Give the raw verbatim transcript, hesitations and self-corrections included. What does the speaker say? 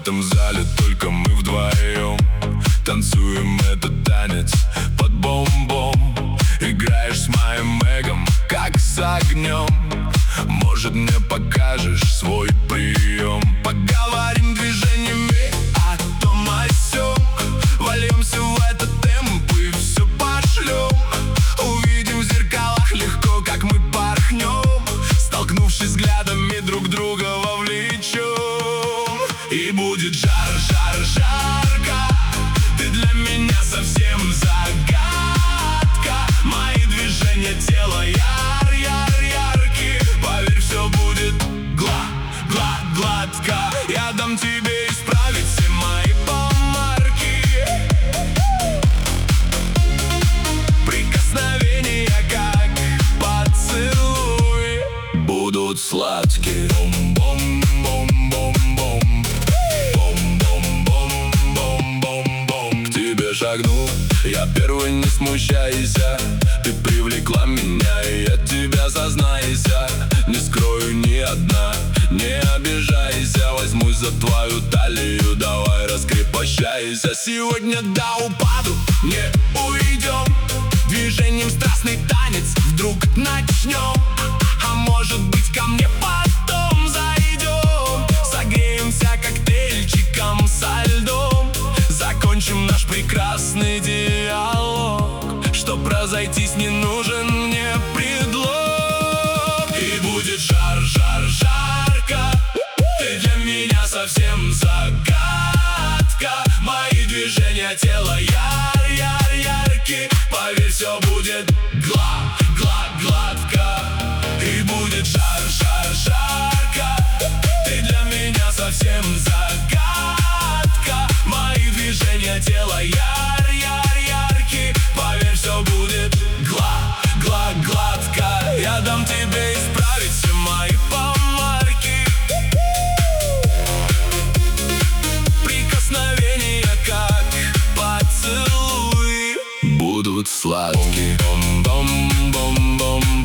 этом зале только мы вдвоем. Танцуем этот танец под бом-бом. Играешь с моим эгом, как с огнем. Может, мне покажешь свой прием? Поговорим движениями о том о сём. Вольемся в этот темп и все пошлем. Увидим в зеркалах легко, как мы порхнем. Столкнувшись взглядами, друг друга вовлечем. И будет жар, жар, жарко. Ты для меня совсем загадка. Мои движения тела яр, яр, яркие. Поверь, все будет гла, гла, гладко. Я дам тебе исправить все мои помарки. Прикосновения, как поцелуи, будут сладкие. Бом-бом-бом-бом-бом. Бом-бом-бом-бом-бом. К тебе шагну, я первый, не смущайся. Ты привлекла меня, и я тебя, сознайся. Не скрою ни одна, не обижайся. Возьмусь за твою талию, давай раскрепощайся. Сегодня до упаду не уйдем. Движением страстный танец вдруг начнем. А может быть, ко мне потом зайдем. Согреемся коктейльчиком со льдом. Закончим наш прекрасный диалог. Чтоб разойтись, не нужен мне предлог. И будет жар, жар, жарко. Ты для меня совсем загадка. Мои движения тела яр, яр, яркие. Поверь, все будет гла, гла, гладко. И будет жар, жар, жарко. Ты для меня совсем загадка. Мои движения тела яр, яр, яркие. Поверь, все будет гла, гла, гладко. Я дам тебе исправить все мои помарки. Прикосновения, как поцелуи, будут сладкие. Бом-бом-бом-бом.